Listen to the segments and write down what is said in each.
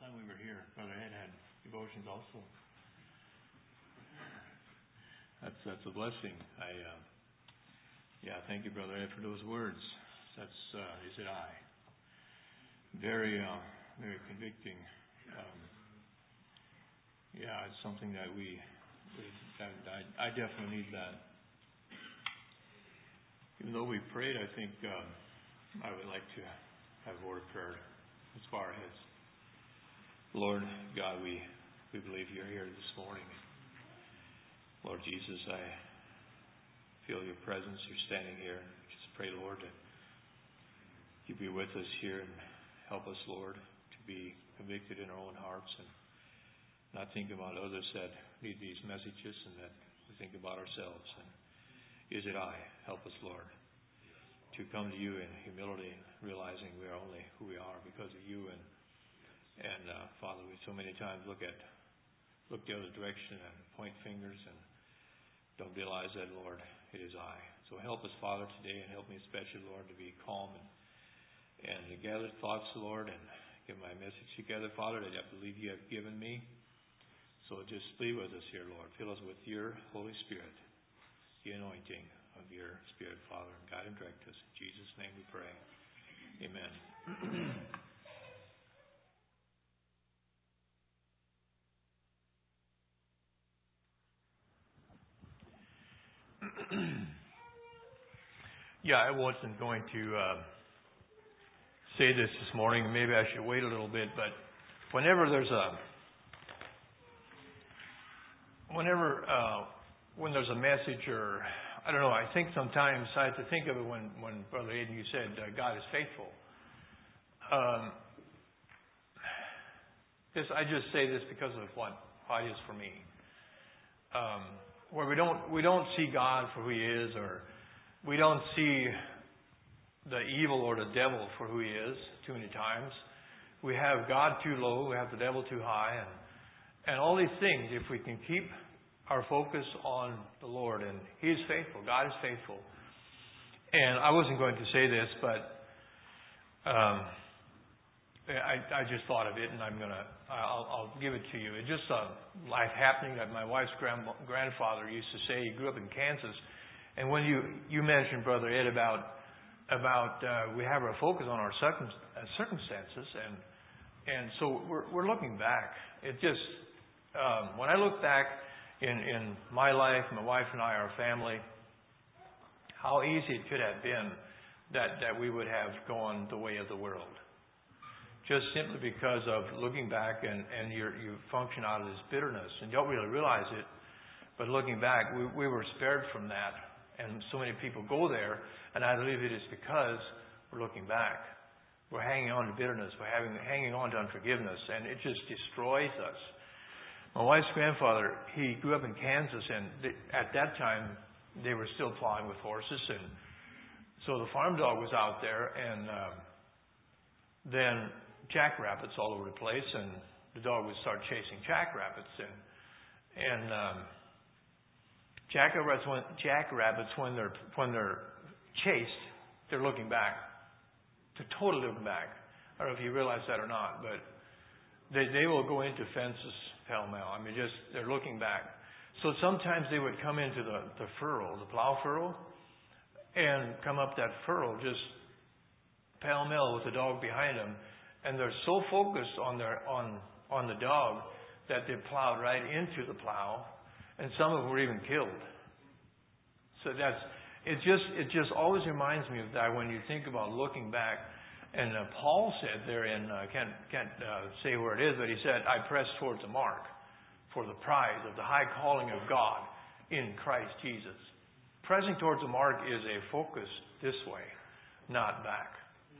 time we were here, Brother Ed had devotions also. That's a blessing. Thank you, Brother Ed, for those words. That's is it I. Very convicting. It's something that I definitely need that. Even though we prayed, I think I would like to have a word of prayer as far as Lord God, we believe you're here this morning. Lord Jesus, I feel your presence. You're standing here. Just pray, Lord, that you be with us here and help us, Lord, to be convicted in our own hearts and not think about others that need these messages and that we think about ourselves. And is it I? Help us, Lord, to come to you in humility, realizing we are only who we are because of you. And Father, we so many times look the other direction and point fingers and don't realize that, Lord, it is I. So help us, Father, today, and help me especially, Lord, to be calm and to gather thoughts, Lord, and get my message together, Father, that I believe you have given me. So just be with us here, Lord. Fill us with your Holy Spirit, the anointing of your Spirit, Father, and guide and direct us. In Jesus' name we pray. Amen. I wasn't going to say this morning. Maybe I should wait a little bit, but whenever there's when there's a message, or I don't know, I think sometimes I have to think of it when Brother Aiden, you said God is faithful. I just say this because of what it is for me. Where we don't see God for who He is, or we don't see the evil or the devil for who he is too many times. We have God too low, we have the devil too high, and all these things, if we can keep our focus on the Lord, and He is faithful, God is faithful. And I wasn't going to say this, but I just thought of it, and I'll give it to you. It's just a life happening that my wife's grandfather used to say. He grew up in Kansas. And when you mentioned, Brother Ed, about we have our focus on our circumstances, and so we're looking back. It just when I look back in my life, my wife and I, our family, how easy it could have been that we would have gone the way of the world, just simply because of looking back and you function out of this bitterness and don't really realize it. But looking back, we were spared from that. And so many people go there, and I believe it is because we're looking back. We're hanging on to bitterness. We're hanging on to unforgiveness, and it just destroys us. My wife's grandfather, he grew up in Kansas, and at that time, they were still plowing with horses, and so the farm dog was out there, and then jackrabbits all over the place, and the dog would start chasing jackrabbits, and Jackrabbits, when they're chased, they're looking back. They're totally looking back. I don't know if you realize that or not, but they will go into fences pell-mell. I mean, they're looking back. So sometimes they would come into the furrow, the plow furrow, and come up that furrow just pell-mell with the dog behind them, and they're so focused on the dog that they plowed right into the plow. And some of them were even killed. So it just always reminds me of that when you think about looking back. And Paul said there in can't say where it is, but he said, "I press towards the mark for the prize of the high calling of God in Christ Jesus." Pressing towards the mark is a focus this way, not back.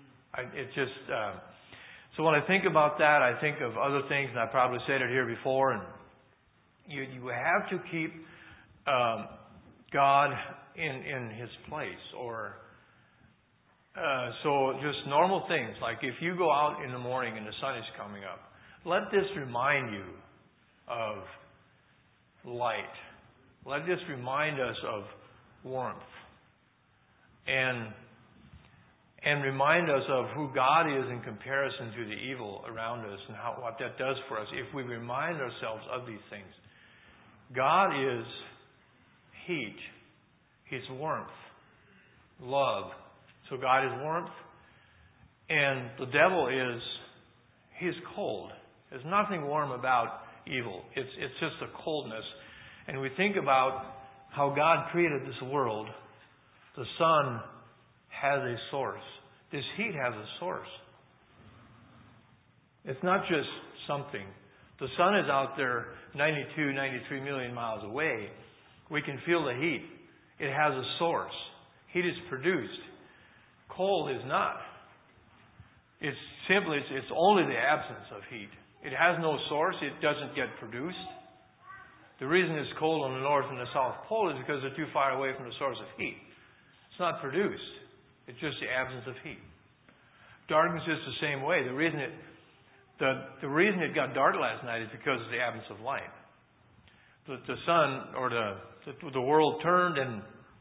So when I think about that, I think of other things, and I probably said it here before, and you have to keep God in His place, or so just normal things like if you go out in the morning and the sun is coming up, let this remind you of light. Let this remind us of warmth, and and remind us of who God is in comparison to the evil around us and what that does for us if we remind ourselves of these things. God is heat. He's warmth, love. So God is warmth, and the devil he's cold. There's nothing warm about evil. It's just a coldness. And we think about how God created this world. The sun has a source. This heat has a source. It's not just something. The sun is out there 92, 93 million miles away. We can feel the heat. It has a source. Heat is produced. Cold is not. It's only the absence of heat. It has no source. It doesn't get produced. The reason it's cold on the North and the South Pole is because they're too far away from the source of heat. It's not produced. It's just the absence of heat. Darkness is the same way. The reason it got dark last night is because of the absence of light. The sun or the world turned and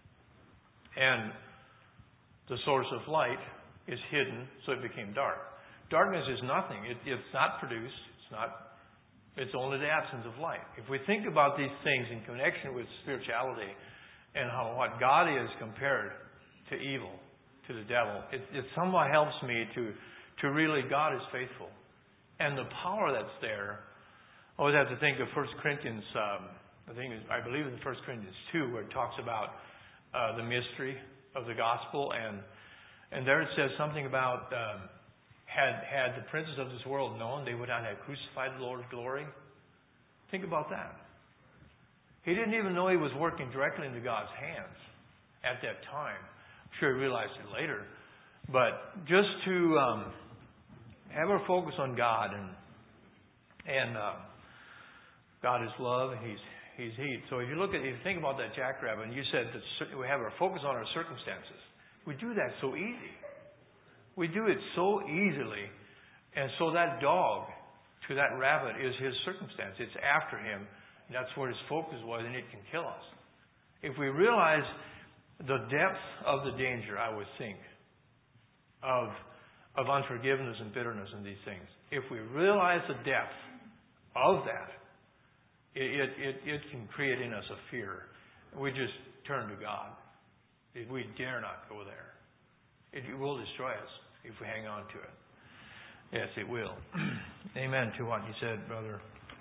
the source of light is hidden, so it became dark. Darkness is nothing. It's not produced. It's only the absence of light. If we think about these things in connection with spirituality and what God is compared to evil, to the devil, it somewhat helps me to really, God is faithful. And the power that's there, I always have to think of 1 Corinthians, I believe in 1 Corinthians 2, where it talks about the mystery of the gospel. And there it says something about had the princes of this world known, they would not have crucified the Lord of glory. Think about that. He didn't even know he was working directly into God's hands at that time. I'm sure he realized it later. But just to have our focus on God and God is love and He's heat. So if you think about that jackrabbit, and you said that we have our focus on our circumstances, we do that so easy. We do it so easily. And so that dog to that rabbit is his circumstance. It's after him. And that's where his focus was, and it can kill us. If we realize the depth of the danger, I would think, of unforgiveness and bitterness and these things, if we realize the depth of that, it can create in us a fear. We just turn to God. We dare not go there. It will destroy us if we hang on to it. Yes, it will. Amen to what you said, brother.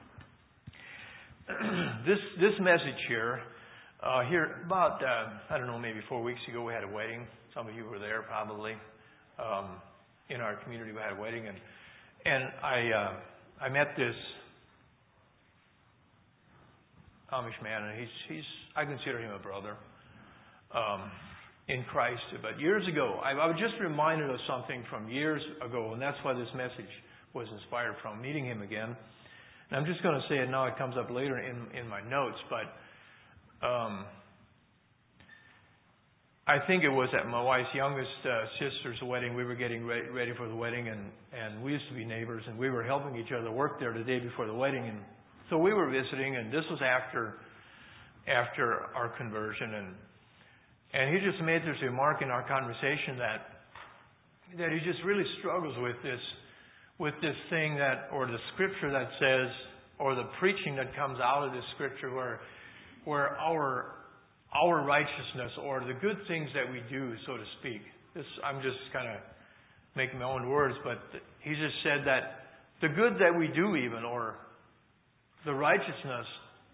This message here about, I don't know, maybe 4 weeks ago we had a wedding. Some of you were there probably. In our community we had a wedding. And I met this Amish man, and I consider him a brother in Christ. But years ago, I was just reminded of something from years ago, and that's why this message was inspired from, meeting him again. And I'm just going to say it now. It comes up later in my notes, but I think it was at my wife's youngest sister's wedding. We were getting ready for the wedding, and we used to be neighbors, and we were helping each other work there the day before the wedding. And so we were visiting, and this was after our conversion, and he just made this remark in our conversation that he just really struggles with this thing or the scripture that says, or the preaching that comes out of this scripture where our righteousness or the good things that we do, so to speak. I'm just kind of making my own words, but he just said that the good that we do even, or the righteousness,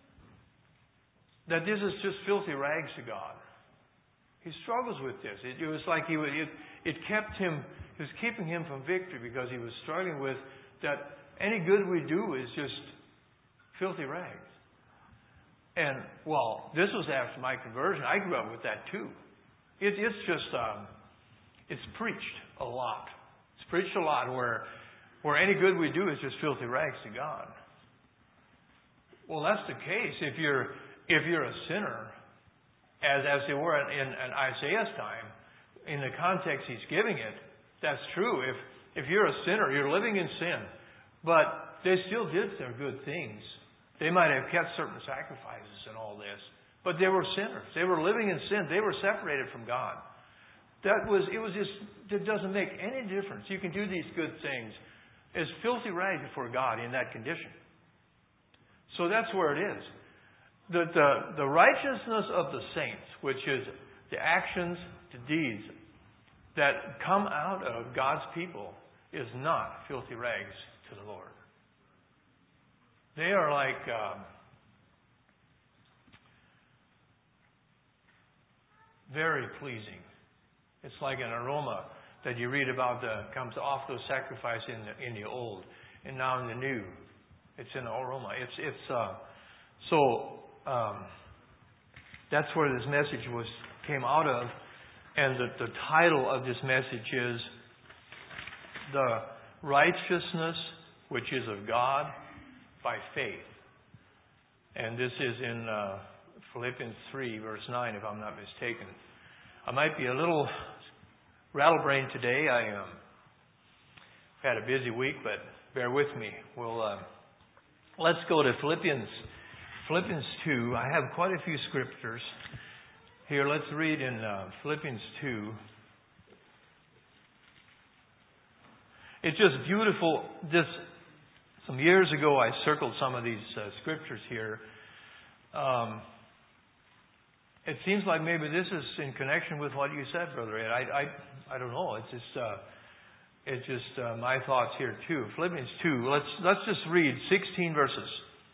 that this is just filthy rags to God. He struggles with this. It was like it kept him, it was keeping him from victory because he was struggling with that any good we do is just filthy rags. And, well, this was after my conversion. I grew up with that too. It's just, it's preached a lot. It's preached a lot where any good we do is just filthy rags to God. Well, that's the case if you're a sinner, as they were in Isaiah's time, in the context he's giving it. That's true. If you're a sinner, you're living in sin, but they still did their good things. They might have kept certain sacrifices and all this, but they were sinners. They were living in sin. They were separated from God. It doesn't make any difference. You can do these good things as filthy rags before God in that condition. So that's where it is. The righteousness of the saints, which is the actions, the deeds that come out of God's people, is not filthy rags to the Lord. They are like very pleasing. It's like an aroma that you read about that comes off those sacrifices in the old, and now in the new, it's an aroma. That's where this message came out of, and the title of this message is "The Righteousness Which is of God by Faith," and this is in Philippians 3, verse 9, if I'm not mistaken. I might be a little rattle-brained today. I had a busy week, but bear with me. Let's go to Philippians 2. I have quite a few scriptures here. Let's read in Philippians 2. It's just beautiful. Some years ago, I circled some of these scriptures here. It seems like maybe this is in connection with what you said, Brother Ed. I don't know. It's just my thoughts here too. Philippians 2. Let's just read 16 verses.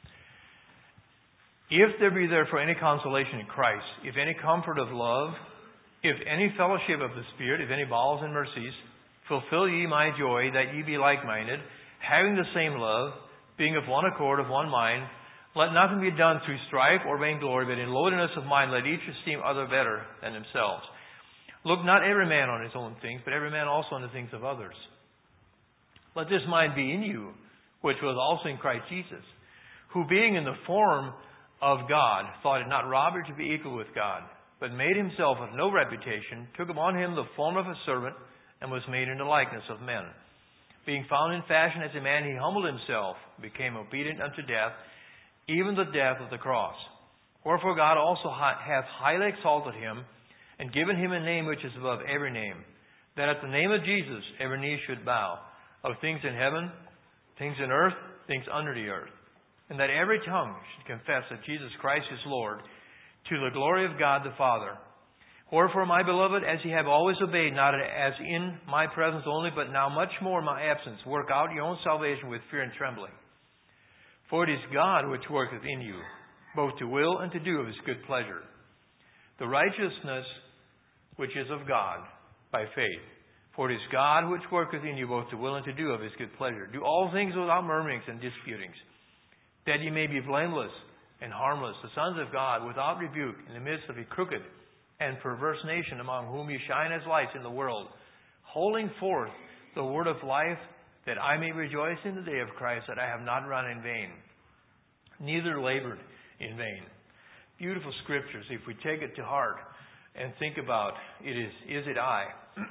If there be therefore any consolation in Christ, if any comfort of love, if any fellowship of the Spirit, if any bowels and mercies, fulfill ye my joy, that ye be like-minded, having the same love, being of one accord, of one mind. Let nothing be done through strife or vainglory, but in lowliness of mind let each esteem other better than themselves. Look not every man on his own things, but every man also on the things of others. Let this mind be in you, which was also in Christ Jesus, who being in the form of God, thought it not robbery to be equal with God, but made himself of no reputation, took upon him the form of a servant, and was made in the likeness of men. Being found in fashion as a man, he humbled himself, became obedient unto death, even the death of the cross. Wherefore God also hath highly exalted him, and given him a name which is above every name, that at the name of Jesus every knee should bow, of things in heaven, things in earth, things under the earth, and that every tongue should confess that Jesus Christ is Lord, to the glory of God the Father. Wherefore, my beloved, as ye have always obeyed, not as in my presence only, but now much more in my absence, work out your own salvation with fear and trembling. For it is God which worketh in you, both to will and to do of his good pleasure. The righteousness which is of God by faith. For it is God which worketh in you both to will and to do of his good pleasure. Do all things without murmurings and disputings, that ye may be blameless and harmless, the sons of God, without rebuke, in the midst of a crooked and perverse nation, among whom ye shine as lights in the world, holding forth the word of life, that I may rejoice in the day of Christ, that I have not run in vain, neither labored in vain. Beautiful scriptures, if we take it to heart and think about it, is it I?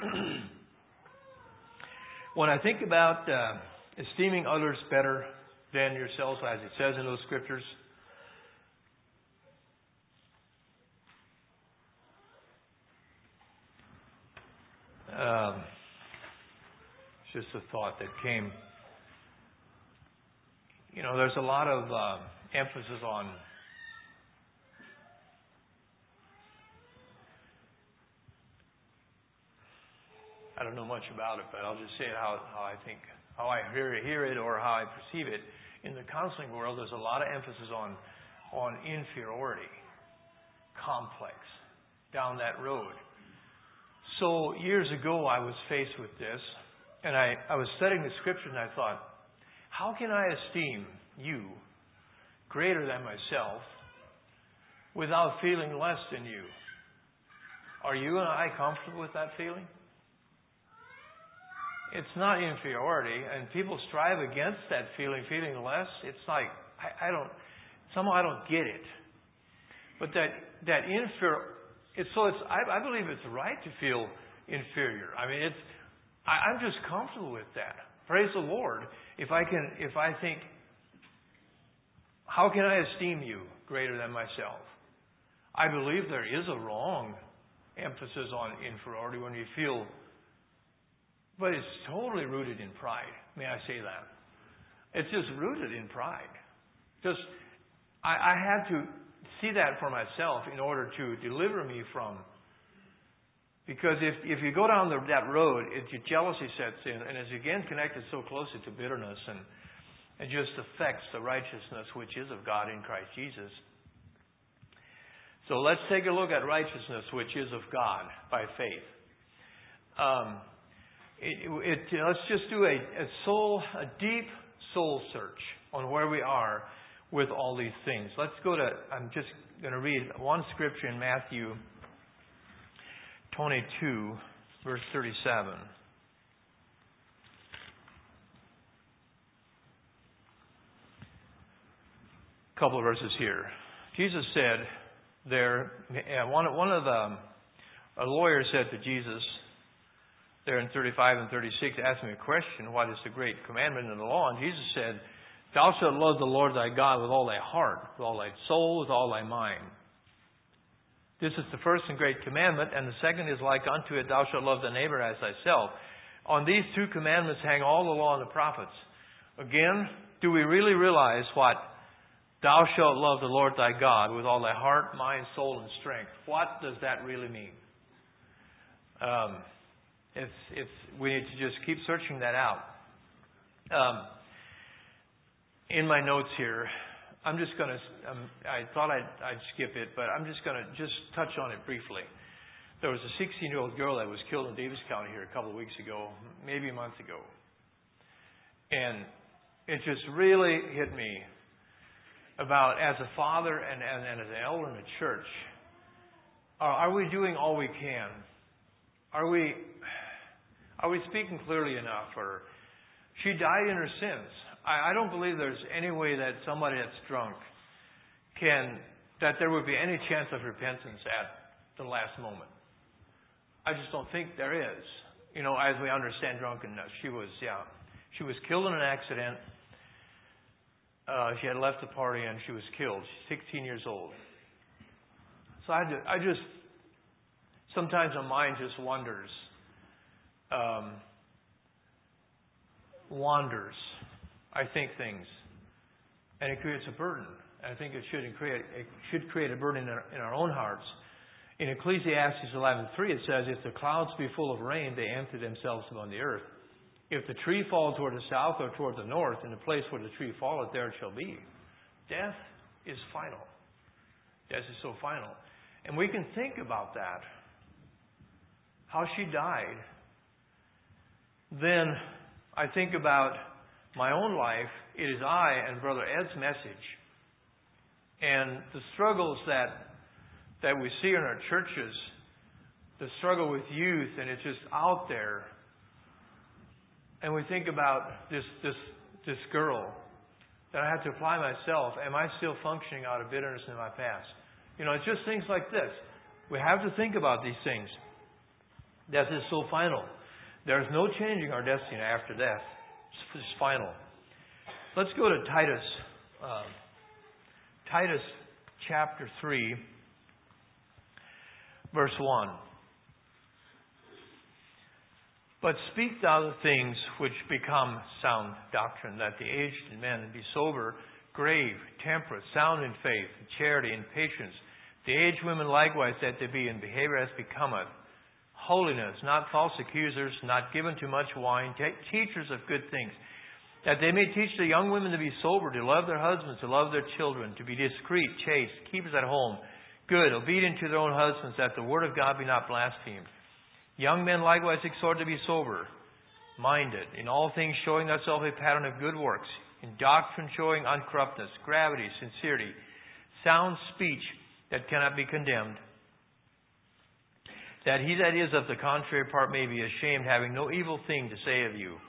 When I think about esteeming others better than yourselves, as it says in those scriptures, it's just a thought that came. There's a lot of emphasis on I don't know much about it, but I'll just say it how I think, how I hear it, or how I perceive it. In the counseling world, there's a lot of emphasis on inferiority, complex, down that road. So years ago, I was faced with this, and I was studying the scriptures, and I thought, how can I esteem you greater than myself without feeling less than you? Are you and I comfortable with that feeling? It's not inferiority, and people strive against that feeling less. It's like, I don't get it. But that inferior, I believe it's right to feel inferior. I mean, I'm just comfortable with that. Praise the Lord. If I think, how can I esteem you greater than myself? I believe there is a wrong emphasis on inferiority, when we feel, but it's totally rooted in pride. May I say that? It's just rooted in pride. I had to see that for myself in order to deliver me from. Because if you go down that road, jealousy sets in, and it's again connected so closely to bitterness, and it just affects the righteousness which is of God in Christ Jesus. So let's take a look at righteousness which is of God by faith. Let's just do a deep soul search on where we are with all these things. I'm just going to read one scripture in Matthew 22, verse 37. A couple of verses here. Jesus said there, a lawyer said to Jesus, there in 35 and 36, asked me a question, what is the great commandment in the law? And Jesus said, thou shalt love the Lord thy God with all thy heart, with all thy soul, with all thy mind. This is the first and great commandment, and the second is like unto it, thou shalt love thy neighbor as thyself. On these two commandments hang all the law and the prophets. Again, do we really realize what thou shalt love the Lord thy God with all thy heart, mind, soul, and strength? What does that really mean? We need to just keep searching that out. In my notes here, I'm just going to, I thought I'd skip it, but I'm just going to touch on it briefly. There was a 16-year-old girl that was killed in Davis County here a couple of weeks ago, maybe a month ago. And it just really hit me about, as a father and as an elder in the church, are we doing all we can? Are we speaking clearly enough? Or she died in her sins. I don't believe there's any way that somebody that's drunk that there would be any chance of repentance at the last moment. I just don't think there is. As we understand drunkenness, she was killed in an accident. She had left the party and she was killed. She's 16 years old. So I just sometimes my mind just wanders. I think things, and it creates a burden. I think it should create a burden in our own hearts. In Ecclesiastes 11:3, it says, "If the clouds be full of rain, they empty themselves upon the earth. If the tree fall toward the south or toward the north, in the place where the tree falleth, there it shall be." Death is final. Death is so final, and we can think about that. How she died. Then I think about my own life. It is I and Brother Ed's message. And the struggles that we see in our churches, the struggle with youth, and it's just out there. And we think about this girl that I have to apply myself. Am I still functioning out of bitterness in my past? It's just things like this. We have to think about these things. Death is so final. There's no changing our destiny after death. It's final. Let's go to Titus. Titus chapter 3, verse 1. But speak thou the things which become sound doctrine, that the aged men be sober, grave, temperate, sound in faith, charity, and patience. The aged women likewise, that they be in behavior as becometh holiness, not false accusers, not given to much wine, teachers of good things, that they may teach the young women to be sober, to love their husbands, to love their children, to be discreet, chaste, keepers at home, good, obedient to their own husbands, that the word of God be not blasphemed. Young men likewise exhort to be sober minded, in all things showing thyself a pattern of good works, in doctrine showing uncorruptness, gravity, sincerity, sound speech that cannot be condemned, that he that is of the contrary part may be ashamed, having no evil thing to say of you.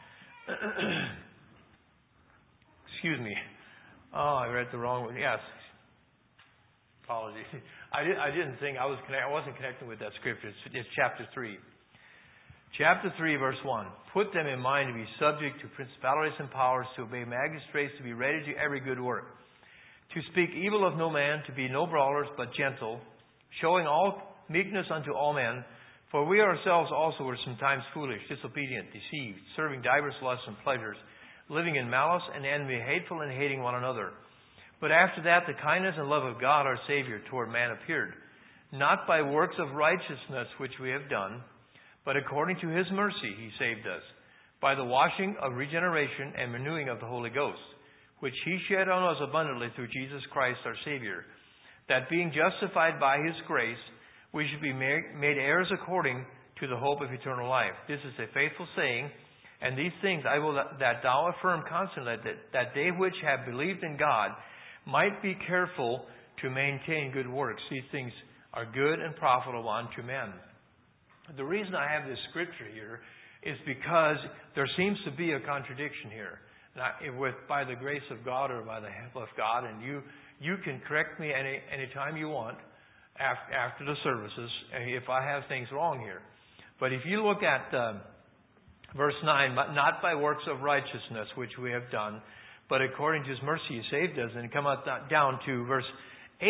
Excuse me. Oh, I read the wrong one. Yes. Apologies. I didn't think I wasn't connecting with that scripture. It's chapter 3. Chapter 3, verse 1. Put them in mind to be subject to principalities and powers, to obey magistrates, to be ready to every good work, to speak evil of no man, to be no brawlers, but gentle, showing all meekness unto all men. For we ourselves also were sometimes foolish, disobedient, deceived, serving divers lusts and pleasures, living in malice and envy, hateful and hating one another. But after that the kindness and love of God our Savior toward man appeared, not by works of righteousness which we have done, but according to His mercy He saved us, by the washing of regeneration and renewing of the Holy Ghost, which He shed on us abundantly through Jesus Christ our Savior, that being justified by His grace, we should be made heirs according to the hope of eternal life. This is a faithful saying, and these things I will that thou affirm constantly, that they which have believed in God might be careful to maintain good works. These things are good and profitable unto men. The reason I have this scripture here is because there seems to be a contradiction here. By the grace of God or by the help of God, and you can correct me any time you want after the services if I have things wrong here. But if you look at verse 9, not by works of righteousness which we have done, but according to His mercy He saved us, and come down to verse 8,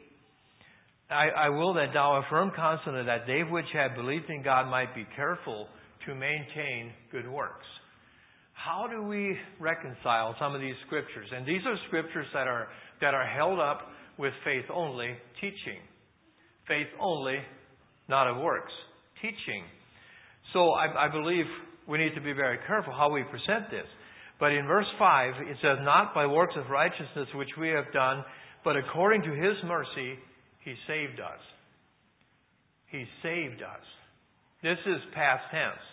I will that thou affirm constantly that they which have believed in God might be careful to maintain good works. How do we reconcile some of these scriptures? And these are scriptures that are held up with faith only teaching. Faith only, not of works. Teaching. So I believe we need to be very careful how we present this. But in verse 5, it says, not by works of righteousness which we have done, but according to His mercy, He saved us. He saved us. This is past tense.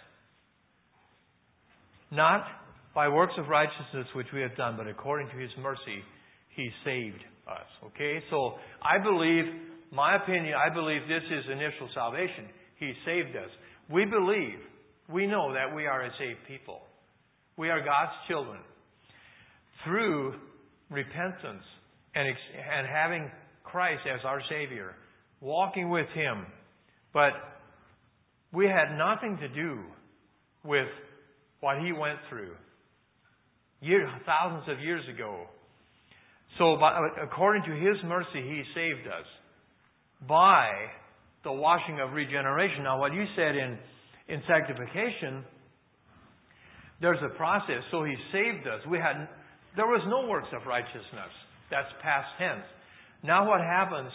Not by works of righteousness which we have done, but according to His mercy, He saved us. Okay? So I believe this is initial salvation. He saved us. We know that we are a saved people. We are God's children. Through repentance and having Christ as our Savior, walking with Him. But we had nothing to do with what He went through thousands of years ago. So according to His mercy, He saved us by the washing of regeneration. Now what you said in sanctification, there's a process. So He saved us. There was no works of righteousness. That's past tense. Now what happens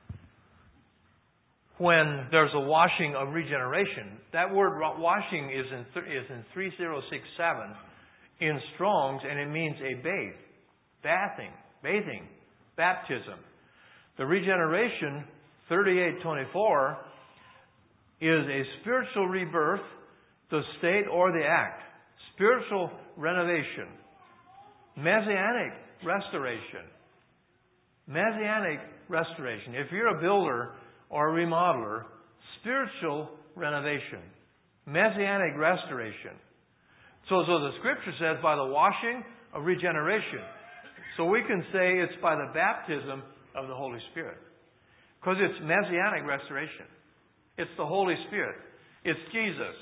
when there's a washing of regeneration? That word washing is in 3067 in Strong's, and it means a bathing, baptism. The regeneration, 3824, is a spiritual rebirth, the state or the act. Spiritual renovation. Messianic restoration. Messianic restoration. If you're a builder or a remodeler, spiritual renovation. Messianic restoration. So the Scripture says by the washing of regeneration. So we can say it's by the baptism of the Holy Spirit. Because it's Messianic restoration. It's the Holy Spirit. It's Jesus.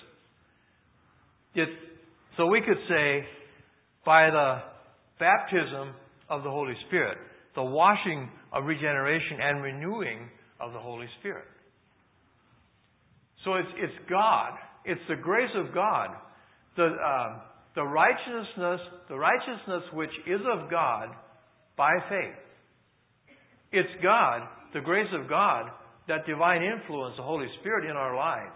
So we could say by the baptism of the Holy Spirit, the washing of regeneration and renewing of the Holy Spirit. So it's God. It's the grace of God. The righteousness which is of God by faith. It's God, the grace of God, that divine influence, the Holy Spirit in our lives,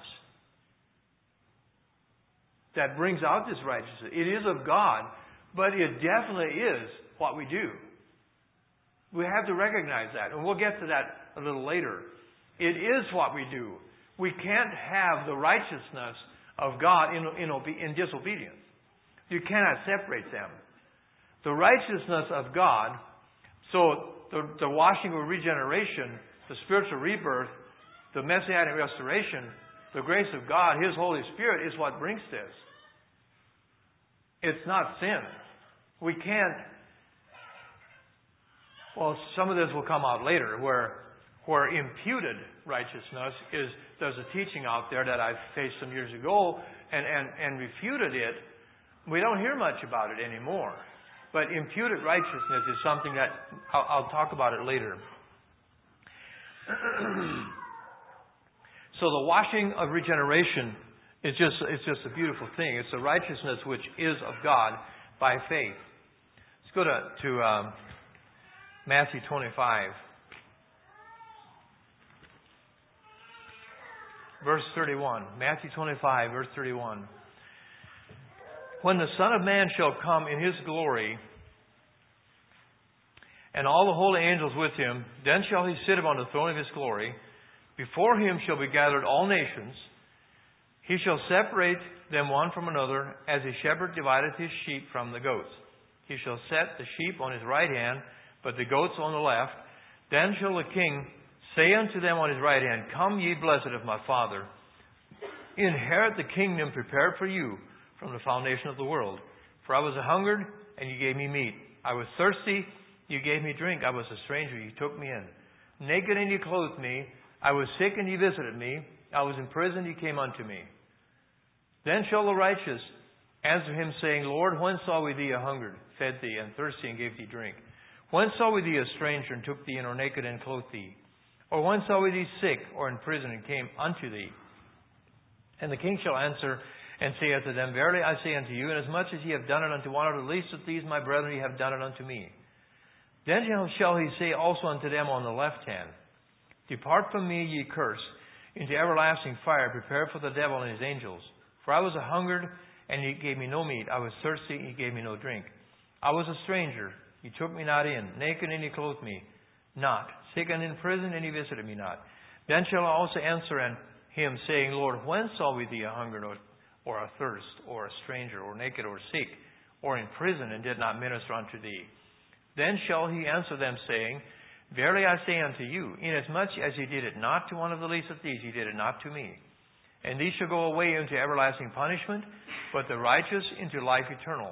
that brings out this righteousness. It is of God, but it definitely is what we do. We have to recognize that, and we'll get to that a little later. It is what we do. We can't have the righteousness of God in disobedience. You cannot separate them. The righteousness of God, so the washing of regeneration, the spiritual rebirth, the Messianic restoration, the grace of God, His Holy Spirit is what brings this. It's not sin. We can't. Well, some of this will come out later, where imputed righteousness is. There's a teaching out there that I faced some years ago and refuted it. We don't hear much about it anymore. But imputed righteousness is something that I'll talk about it later. So the washing of regeneration is it's just a beautiful thing. It's the righteousness which is of God by faith. Let's go to Matthew 25. Verse 31. Matthew 25, verse 31. When the Son of Man shall come in His glory, and all the holy angels with Him, then shall He sit upon the throne of His glory. Before Him shall be gathered all nations. He shall separate them one from another, as a shepherd divideth his sheep from the goats. He shall set the sheep on His right hand, but the goats on the left. Then shall the King say unto them on His right hand, Come ye blessed of my Father, inherit the kingdom prepared for you from the foundation of the world. For I was hungered, and you gave me meat. I was thirsty, you gave me drink. I was a stranger, you took me in. Naked, and you clothed me. I was sick, and you visited me. I was in prison, you came unto me. Then shall the righteous answer Him, saying, Lord, when saw we thee a hungered, fed thee, and thirsty, and gave thee drink? When saw we thee a stranger, and took thee in, or naked, and clothed thee? Or when saw we thee sick, or in prison, and came unto thee? And the King shall answer and say unto them, Verily I say unto you, inasmuch as ye have done it unto one of the least of these my brethren, ye have done it unto me. Then shall He say also unto them on the left hand, Depart from me, ye cursed, into everlasting fire, prepared for the devil and his angels. For I was a hungered, and ye gave me no meat. I was thirsty, and ye gave me no drink. I was a stranger, ye took me not in. Naked, and ye clothed me not. Sick and in prison, and ye visited me not. Then shall I also answer Him, saying, Lord, when saw we thee a hungered, or a thirst, or a stranger, or naked, or sick, or in prison, and did not minister unto thee? Then shall He answer them, saying, Verily I say unto you, inasmuch as ye did it not to one of the least of these, ye did it not to me. And these shall go away into everlasting punishment, but the righteous into life eternal.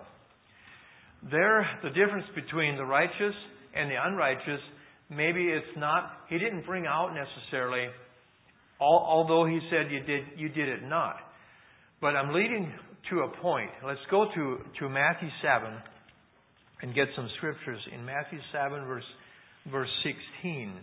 There, the difference between the righteous and the unrighteous, maybe it's not, He didn't bring out necessarily, although He said you did it not. But I'm leading to a point. Let's go to Matthew 7 and get some scriptures in Matthew 7, verse 16.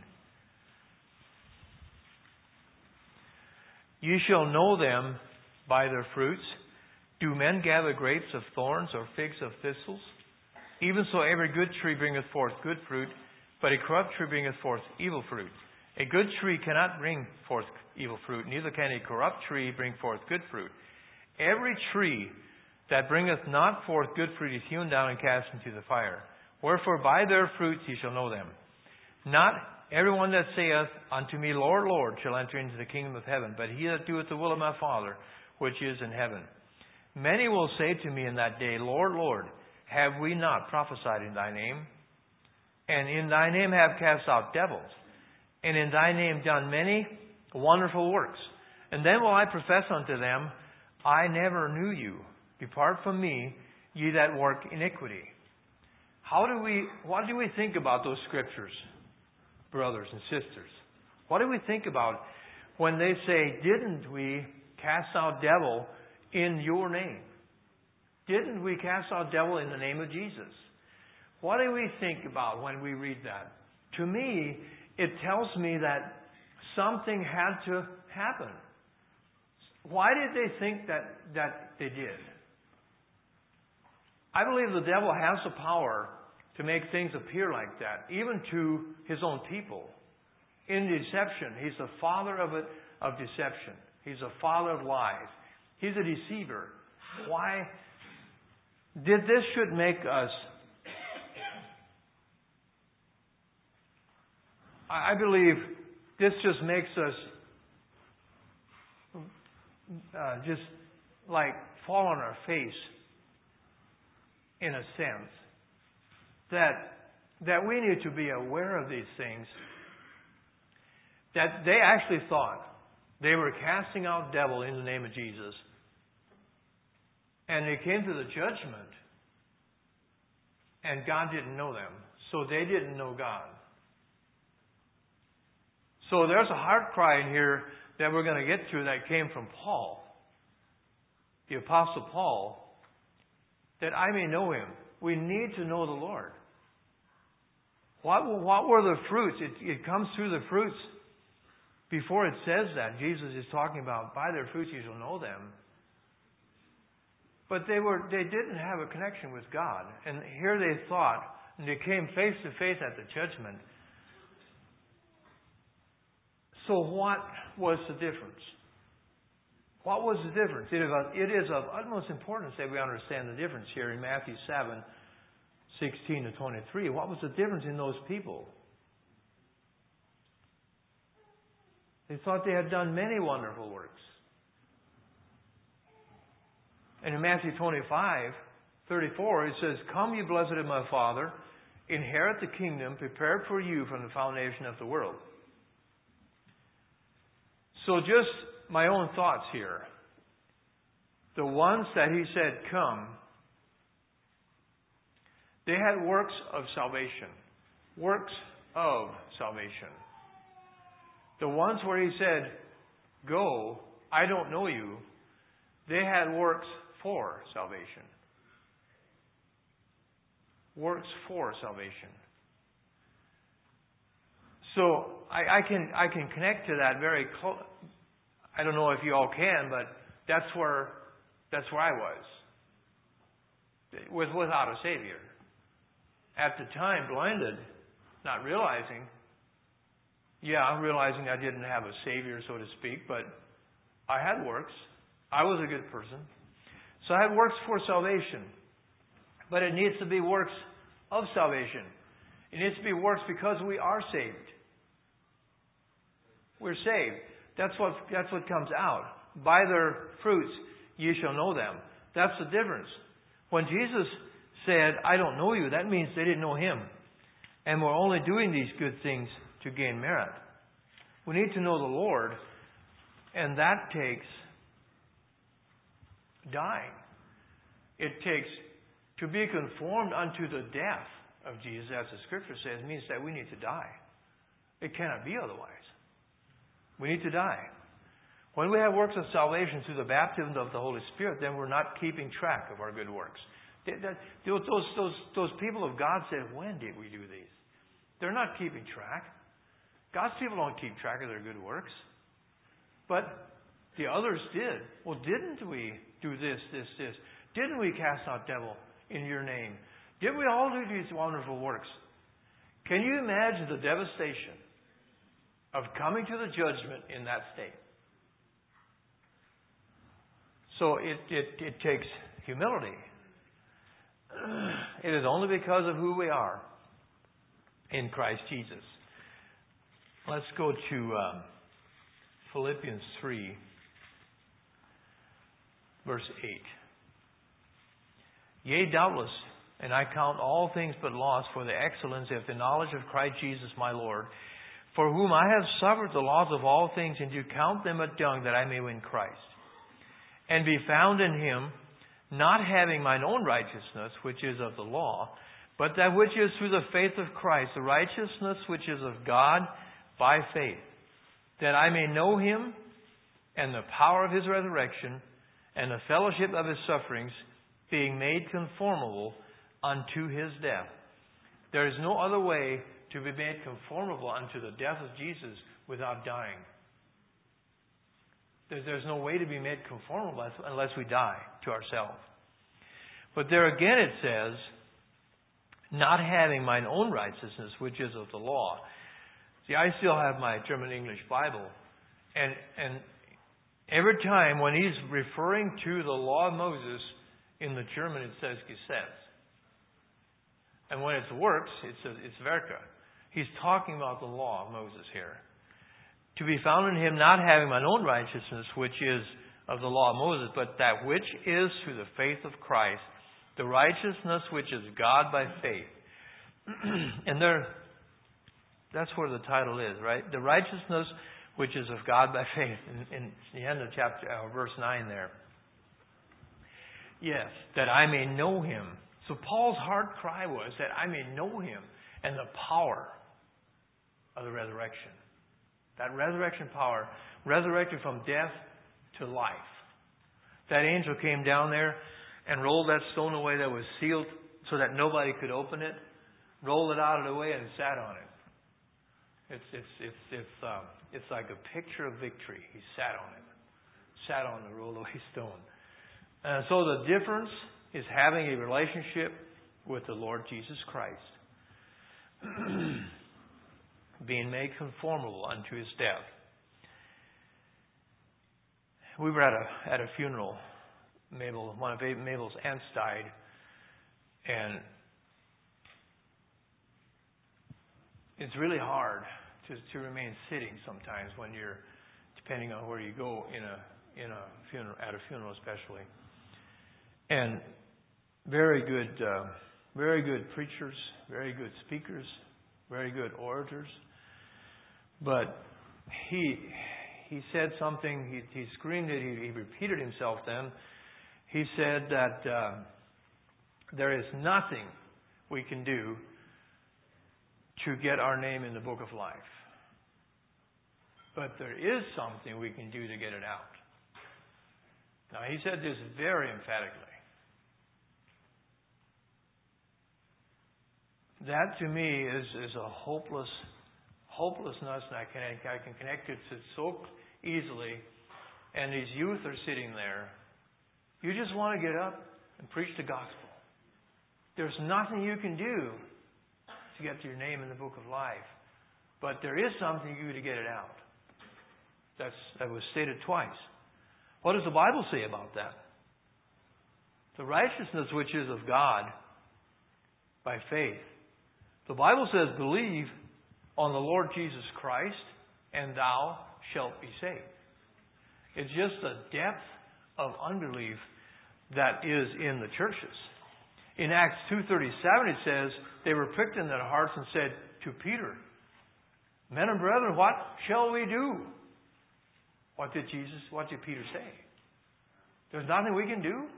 You shall know them by their fruits. Do men gather grapes of thorns or figs of thistles? Even so every good tree bringeth forth good fruit, but a corrupt tree bringeth forth evil fruit. A good tree cannot bring forth evil fruit, neither can a corrupt tree bring forth good fruit. Every tree that bringeth not forth good fruit is hewn down and cast into the fire. Wherefore by their fruits ye shall know them. Not everyone that saith unto me, Lord, Lord, shall enter into the kingdom of heaven, but he that doeth the will of my Father, which is in heaven. Many will say to me in that day, Lord, Lord, have we not prophesied in thy name? And in thy name have cast out devils, and in thy name done many wonderful works. And then will I profess unto them, I never knew you. Depart from me, ye that work iniquity. What do we think about those scriptures, brothers and sisters? What do we think about when they say, didn't we cast out devil in your name? Didn't we cast out devil in the name of Jesus? What do we think about when we read that? To me, it tells me that something had to happen. Why did they think that they did? I believe the devil has the power to make things appear like that, even to his own people. In deception, he's the father of deception. He's the father of lies. He's a deceiver. Why? This should make us, I believe this just makes us just like fall on our face in a sense. That we need to be aware of these things. That they actually thought they were casting out devil in the name of Jesus. And they came to the judgment. And God didn't know them. So they didn't know God. So there's a heart cry in here that we're going to get to that came from Paul. The Apostle Paul. That I may know Him. We need to know the Lord. What were the fruits? It comes through the fruits. before it says that, Jesus is talking about, by their fruits you shall know them. But they didn't have a connection with God. And here they thought, and they came face to face at the judgment. So what was the difference? What was the difference? It is of utmost importance that we understand the difference here in Matthew 7, 16 to 23. What was the difference in those people? They thought they had done many wonderful works. And in Matthew 25, 34, it says, "Come, you blessed of my Father, inherit the kingdom prepared for you from the foundation of the world." So just my own thoughts here. The ones that He said, "Come," they had works of salvation. Works of salvation. The ones where He said, "Go, I don't know you," they had works for salvation. Works for salvation. So I can connect to that very close. I don't know if you all can, but that's where I was. Without a Savior. At the time, blinded, not realizing. Yeah, I'm realizing I didn't have a Savior, so to speak, but I had works. I was a good person. So I had works for salvation. But it needs to be works of salvation. It needs to be works because we are saved. We're saved. That's what comes out. By their fruits ye shall know them. That's the difference. When Jesus said, "I don't know you," that means they didn't know Him. And we're only doing these good things to gain merit. We need to know the Lord, and that takes dying. It takes to be conformed unto the death of Jesus, as the Scripture says, means that we need to die. It cannot be otherwise. We need to die. When we have works of salvation through the baptism of the Holy Spirit, then we're not keeping track of our good works. Those people of God said, "When did we do these?" They're not keeping track. God's people don't keep track of their good works. But the others did. Well, didn't we do this? Didn't we cast out devil in your name? Did we all do these wonderful works? Can you imagine the devastation of coming to the judgment in that state? So it takes humility. It is only because of who we are in Christ Jesus. Let's go to Philippians 3, verse 8. "Yea, doubtless, and I count all things but loss for the excellency of the knowledge of Christ Jesus my Lord, for whom I have suffered the loss of all things, and do count them but dung, that I may win Christ, and be found in Him, not having mine own righteousness, which is of the law, but that which is through the faith of Christ, the righteousness which is of God by faith, that I may know Him, and the power of His resurrection, and the fellowship of His sufferings, being made conformable unto His death." There is no other way to be made conformable unto the death of Jesus without dying. There's no way to be made conformable unless we die to ourselves. But there again it says, "Not having mine own righteousness, which is of the law." See, I still have my German English Bible. And every time when he's referring to the law of Moses, in the German it says Gesetz. And when it's works, it's Werke. He's talking about the law of Moses here. "To be found in Him, not having mine own righteousness, which is of the law of Moses, but that which is through the faith of Christ, the righteousness which is God by faith." And that's where the title is, right? The righteousness which is of God by faith. In the end of verse 9 there. Yes, that I may know Him. So Paul's heart cry was that I may know Him and the power of the resurrection. That resurrection power, resurrected from death to life. That angel came down there and rolled that stone away that was sealed so that nobody could open it, rolled it out of the way and sat on it. It's It's like a picture of victory. He sat on it. Sat on the rolled away stone. And so the difference is having a relationship with the Lord Jesus Christ. Being made conformable unto His death. We were at a funeral. One of Mabel's aunts died. And it's really hard to remain sitting sometimes when you're, depending on where you go in a funeral, at a funeral especially. And very good preachers, very good speakers, very good orators. But he said something. He screamed it. He repeated himself. Then he said that there is nothing we can do to get our name in the book of life. But there is something we can do to get it out. Now, he said this very emphatically. That to me is a hopelessness, and I can connect it to it so easily. And these youth are sitting there. You just want to get up and preach the gospel. There's nothing you can do to get your name in the book of life. But there is something you do to get it out. That was stated twice. What does the Bible say about that? The righteousness which is of God by faith. The Bible says, believe on the Lord Jesus Christ, and thou shalt be saved. It's just the depth of unbelief that is in the churches. In Acts 2:37 it says, they were pricked in their hearts and said to Peter, men and brethren, what shall we do? What did Peter say? There's nothing we can do?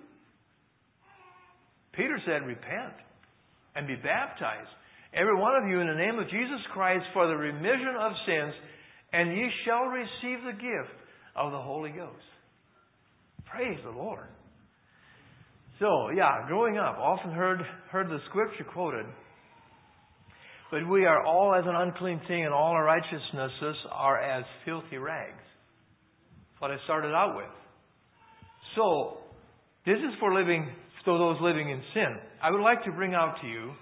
Peter said, repent and be baptized, every one of you, in the name of Jesus Christ, for the remission of sins, and ye shall receive the gift of the Holy Ghost. Praise the Lord. So, growing up, often heard the scripture quoted, but we are all as an unclean thing, and all our righteousnesses are as filthy rags. That's what I started out with. So, this is for those living in sin. I would like to bring out to you,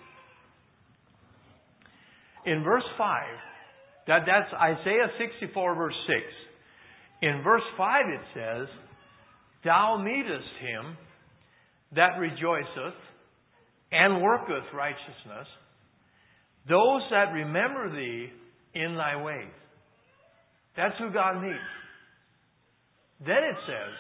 in verse 5, that's Isaiah 64, verse 6. In verse 5 it says, thou meetest him that rejoiceth and worketh righteousness, those that remember thee in thy ways. That's who God meets. Then it says,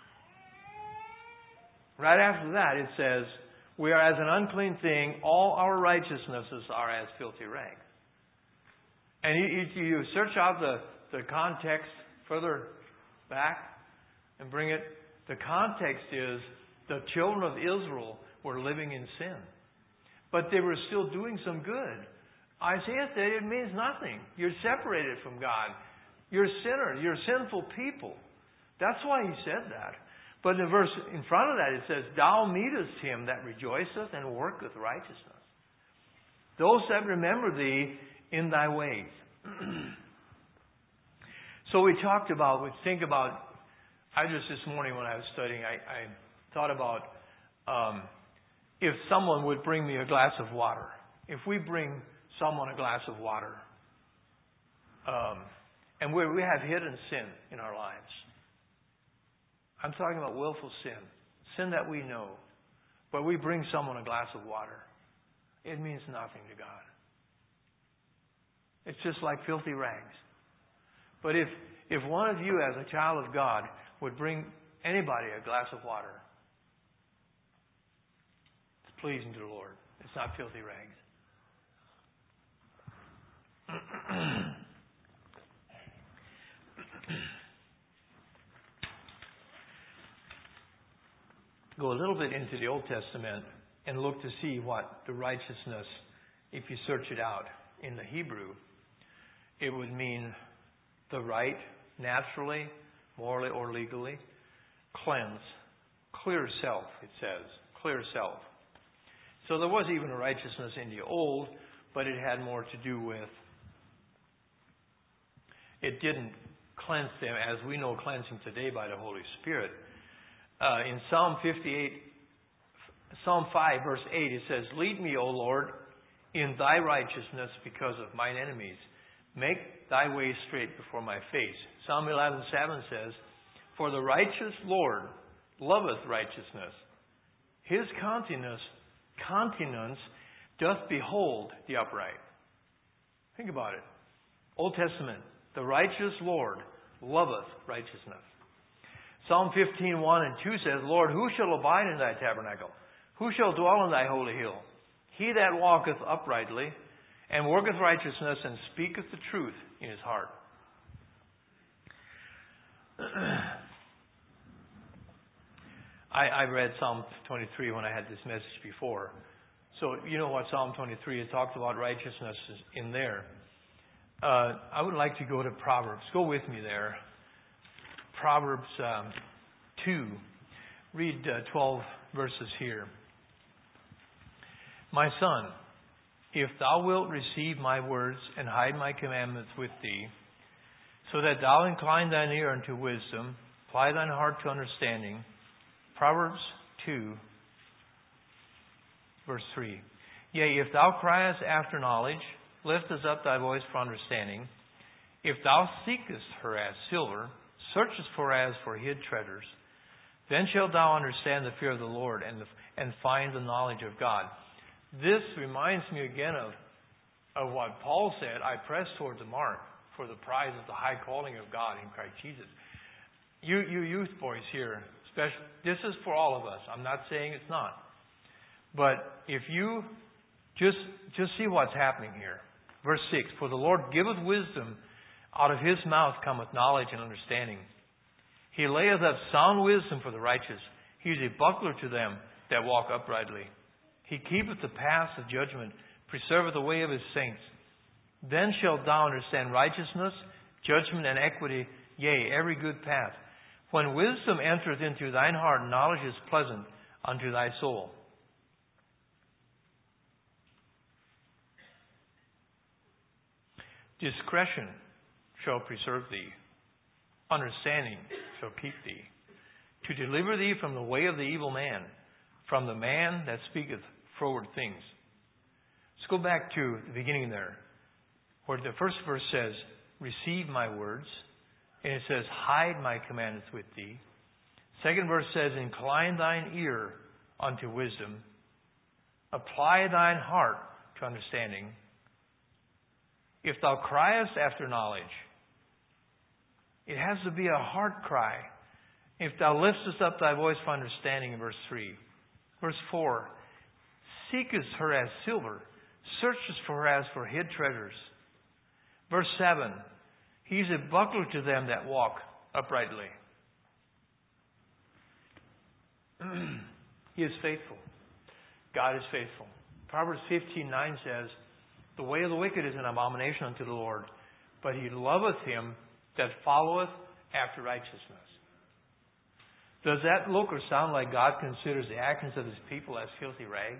right after that, it says, we are as an unclean thing, all our righteousnesses are as filthy rags. And you search out the context further back and bring it. The context is the children of Israel were living in sin. But they were still doing some good. Isaiah said it means nothing. You're separated from God. You're a sinner. You're sinful people. That's why he said that. But in the verse in front of that it says, thou meetest him that rejoiceth and worketh righteousness. Those that remember thee in thy ways. So we think about, this morning when I was studying, I thought about if someone would bring me a glass of water. If we bring someone a glass of water, and we have hidden sin in our lives. I'm talking about willful sin that we know. But we bring someone a glass of water. It means nothing to God. It's just like filthy rags. But if one of you as a child of God would bring anybody a glass of water, it's pleasing to the Lord. It's not filthy rags. Go a little bit into the Old Testament and look to see what the righteousness, if you search it out in the Hebrew, it would mean the right, naturally, morally, or legally, cleanse, clear self, it says, clear self. So there was even a righteousness in the Old, but it had more to do with it didn't cleanse them as we know cleansing today by the Holy Spirit. In Psalm 5, verse 8, it says, "Lead me, O Lord, in thy righteousness because of mine enemies. Make thy way straight before my face." Psalm 11:7 says, "For the righteous Lord loveth righteousness. His countenance doth behold the upright." Think about it. Old Testament, the righteous Lord loveth righteousness. Psalm 15:1 and 2 says, "Lord, who shall abide in thy tabernacle? Who shall dwell in thy holy hill? He that walketh uprightly, and worketh righteousness, and speaketh the truth in his heart." I read Psalm 23 when I had this message before. So you know what Psalm 23, it talks about righteousness in there. I would like to go to Proverbs. Go with me there. Proverbs 2. Read 12 verses here. "My son, if thou wilt receive my words and hide my commandments with thee, so that thou incline thine ear unto wisdom, apply thine heart to understanding." Proverbs 2, verse 3. "Yea, if thou criest after knowledge, liftest up thy voice for understanding. If thou seekest her as silver, searchest for her as for hid treasures, then shalt thou understand the fear of the Lord and find the knowledge of God." This reminds me again of what Paul said, "I press toward the mark for the prize of the high calling of God in Christ Jesus." You youth boys here, especially, this is for all of us. I'm not saying it's not. But if you just see what's happening here. Verse 6, "For the Lord giveth wisdom, out of his mouth cometh knowledge and understanding. He layeth up sound wisdom for the righteous. He is a buckler to them that walk uprightly. He keepeth the paths of judgment, preserveth the way of his saints. Then shalt thou understand righteousness, judgment, and equity, yea, every good path. When wisdom entereth into thine heart, knowledge is pleasant unto thy soul." "Discretion shall preserve thee. Understanding shall keep thee. To deliver thee from the way of the evil man, from the man that speaketh froward things." Let's go back to the beginning there, where the first verse says, "Receive my words." And it says, "Hide my commandments with thee." Second verse says, "Incline thine ear unto wisdom. Apply thine heart to understanding. If thou criest after knowledge," it has to be a heart cry. "If thou liftest up thy voice for understanding," in verse 3. Verse 4, "Seekest her as silver, searchest for her as for hid treasures." Verse 7, "He is a buckler to them that walk uprightly." He is faithful. God is faithful. Proverbs 15:9 says, "The way of the wicked is an abomination unto the Lord, but he loveth him that followeth after righteousness." Does that look or sound like God considers the actions of his people as filthy rags?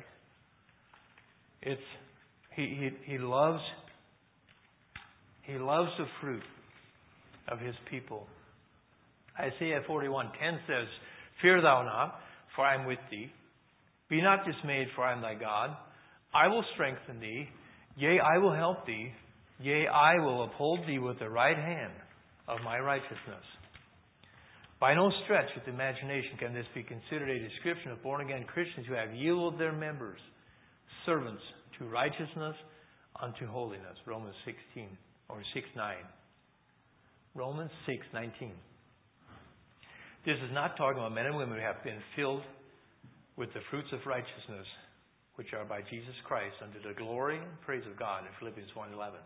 He loves the fruit of his people. Isaiah 41:10 says, "Fear thou not, for I am with thee. Be not dismayed, for I am thy God. I will strengthen thee. Yea, I will help thee. Yea, I will uphold thee with the right hand of my righteousness." By no stretch of the imagination can this be considered a description of born-again Christians who have yielded their members, servants, to righteousness unto holiness. Romans 16 or 6:9. Romans 6:19. This is not talking about men and women who have been filled with the fruits of righteousness, which are by Jesus Christ, unto the glory and praise of God, in Philippians 1:11.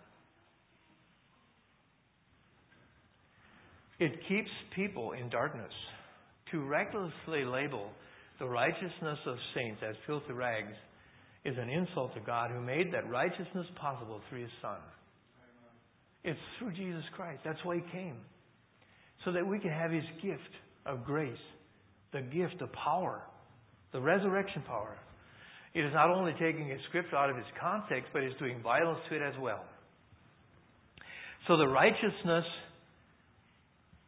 It keeps people in darkness. To recklessly label the righteousness of saints as filthy rags is an insult to God, who made that righteousness possible through his Son. It's through Jesus Christ. That's why he came. So that we can have his gift of grace, the gift of power, the resurrection power. It is not only taking a scripture out of its context, but it's doing violence to it as well. So the righteousness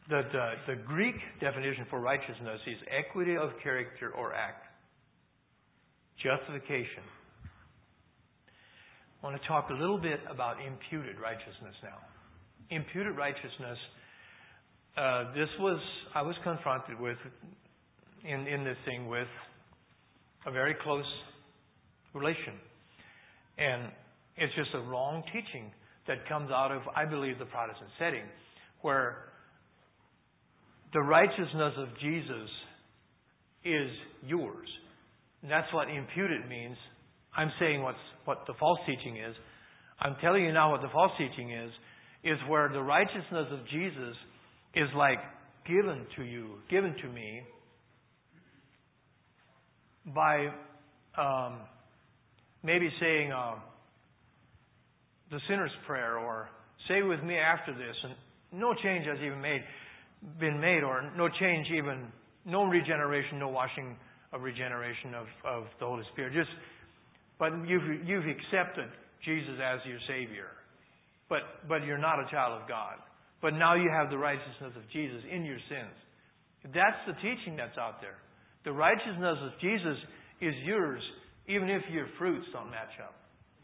The Greek definition for righteousness is equity of character or act. Justification. I want to talk a little bit about imputed righteousness now. Imputed righteousness, I was confronted with, in this thing, with a very close relation. And it's just a wrong teaching that comes out of, I believe, the Protestant setting, where the righteousness of Jesus is yours. And that's what imputed means. I'm saying what the false teaching is. I'm telling you now what the false teaching is where the righteousness of Jesus is like given to you, given to me by maybe saying the sinner's prayer, or say with me after this, and no change has even been made, or no change even, no regeneration, no washing of regeneration of the Holy Spirit. But you've accepted Jesus as your Savior. But you're not a child of God. But now you have the righteousness of Jesus in your sins. That's the teaching that's out there. The righteousness of Jesus is yours, even if your fruits don't match up.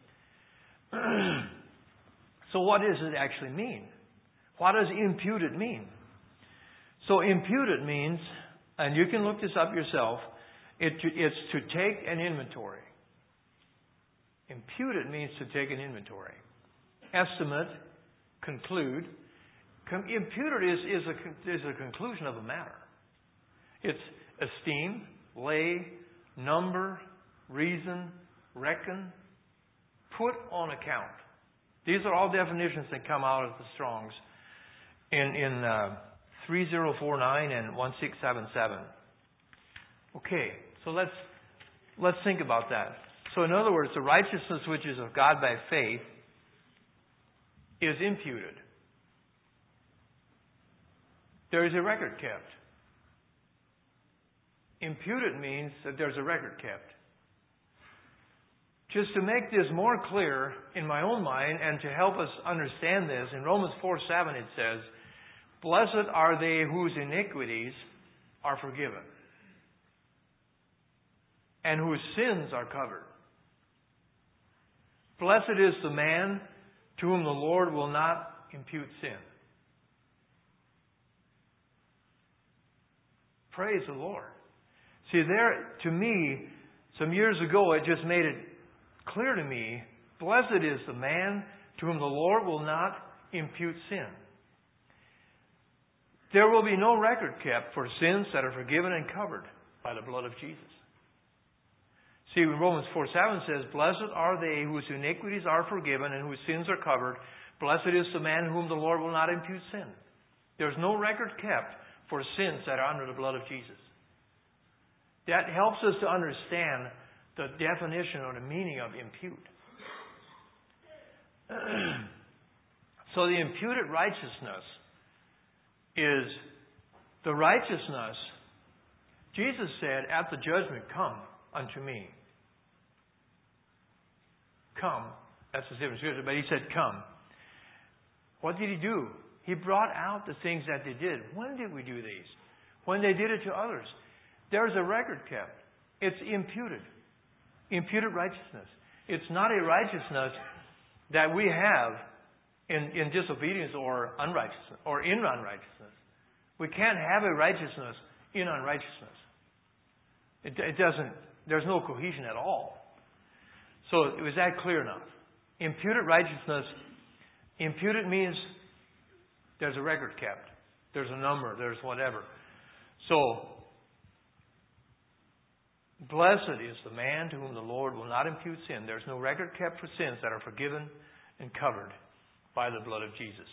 So what does it actually mean? What does imputed mean? So imputed means, and you can look this up yourself, it's to take an inventory. Imputed means to take an inventory. Estimate, conclude. Imputed is a conclusion of a matter. It's esteem, lay, number, reason, reckon, put on account. These are all definitions that come out of the Strong's in 3049 and 1677. Okay, so let's think about that. So in other words, the righteousness which is of God by faith is imputed. There is a record kept. Imputed means that there's a record kept. Just to make this more clear in my own mind and to help us understand this, in Romans 4:7 it says, "Blessed are they whose iniquities are forgiven, and whose sins are covered. Blessed is the man to whom the Lord will not impute sin." Praise the Lord. See, there, to me, some years ago, it just made it clear to me, blessed is the man to whom the Lord will not impute sin. There will be no record kept for sins that are forgiven and covered by the blood of Jesus. See, Romans 4:7 says, "Blessed are they whose iniquities are forgiven and whose sins are covered. Blessed is the man whom the Lord will not impute sin." There's no record kept for sins that are under the blood of Jesus. That helps us to understand the definition or the meaning of impute. So the imputed righteousness is the righteousness. Jesus said, "At the judgment, come unto me." Come. That's the different scripture, but he said, "Come." What did he do? He brought out the things that they did. When did we do these? When they did it to others. There's a record kept. It's imputed. Imputed righteousness. It's not a righteousness that we have in disobedience or unrighteousness or in unrighteousness. We can't have a righteousness in unrighteousness. It doesn't. There's no cohesion at all. So was that clear enough? Imputed righteousness. Imputed means there's a record kept. There's a number. There's whatever. So, blessed is the man to whom the Lord will not impute sin. There's no record kept for sins that are forgiven and covered by the blood of Jesus.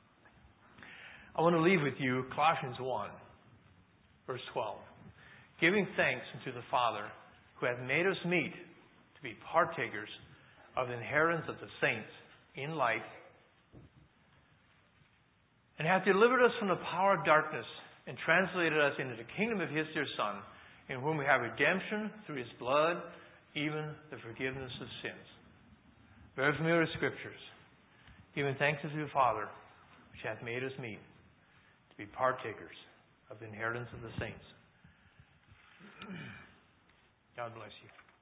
I want to leave with you Colossians 1, verse 12. "Giving thanks unto the Father who hath made us meet to be partakers of the inheritance of the saints in light, and hath delivered us from the power of darkness and translated us into the kingdom of His dear Son, in whom we have redemption through His blood, even the forgiveness of sins." Very familiar scriptures. Giving thanks unto the Father, which hath made us meet to be partakers of the inheritance of the saints. God bless you.